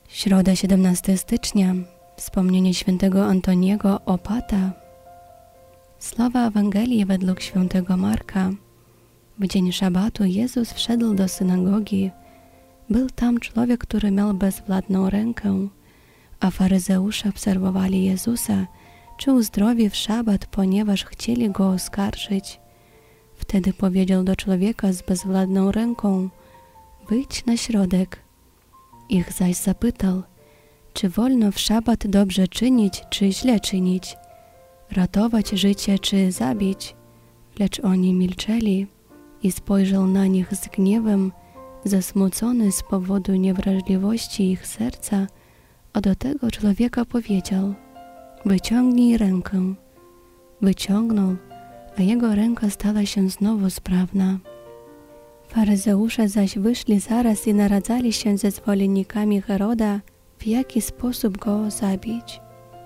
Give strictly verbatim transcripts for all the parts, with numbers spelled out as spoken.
Środa, siedemnastego stycznia, wspomnienie świętego Antoniego Opata. Słowa Ewangelii według świętego Marka. W dzień szabatu Jezus wszedł do synagogi. Był tam człowiek, który miał bezwładną rękę, a faryzeusze obserwowali Jezusa, czy uzdrowi w szabat, ponieważ chcieli go oskarżyć. Wtedy powiedział do człowieka z bezwładną ręką: wyjdź na środek. Ich zaś zapytał, czy wolno w szabat dobrze czynić, czy źle czynić, ratować życie, czy zabić? Lecz oni milczeli i spojrzał na nich z gniewem, zasmucony z powodu niewrażliwości ich serca, a do tego człowieka powiedział: wyciągnij rękę. Wyciągnął, a jego ręka stała się znowu sprawna. Faryzeusze zaś wyszli zaraz i naradzali się ze zwolennikami Heroda, w jaki sposób go zabić.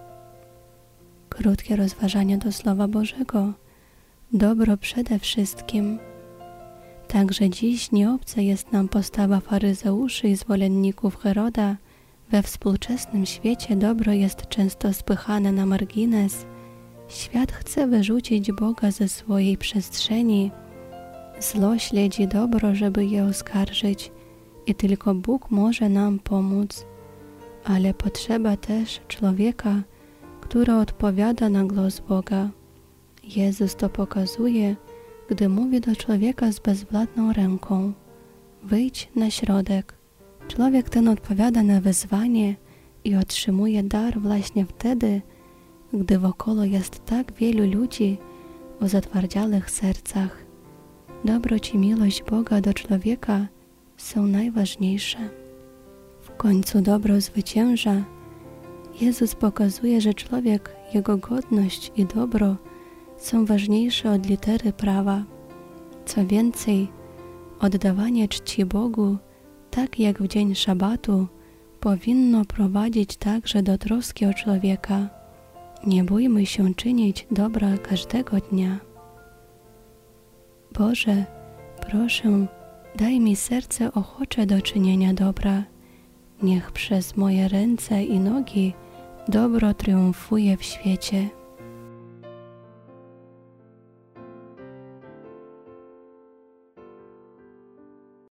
Krótkie rozważanie do Słowa Bożego. Dobro przede wszystkim. Także dziś nieobca jest nam postawa faryzeuszy i zwolenników Heroda. We współczesnym świecie dobro jest często spychane na margines. Świat chce wyrzucić Boga ze swojej przestrzeni. Zło śledzi dobro, żeby je oskarżyć, i tylko Bóg może nam pomóc. Ale potrzeba też człowieka, który odpowiada na głos Boga. Jezus to pokazuje, gdy mówi do człowieka z bezwładną ręką: wyjdź na środek. Człowiek ten odpowiada na wezwanie i otrzymuje dar właśnie wtedy, gdy wokoło jest tak wielu ludzi o zatwardziałych sercach. Dobroć i miłość Boga do człowieka są najważniejsze. W końcu dobro zwycięża. Jezus pokazuje, że człowiek, jego godność i dobro są ważniejsze od litery prawa. Co więcej, oddawanie czci Bogu, tak jak w dzień szabatu, powinno prowadzić także do troski o człowieka. Nie bójmy się czynić dobra każdego dnia. Boże, proszę, daj mi serce ochocze do czynienia dobra. Niech przez moje ręce i nogi dobro triumfuje w świecie.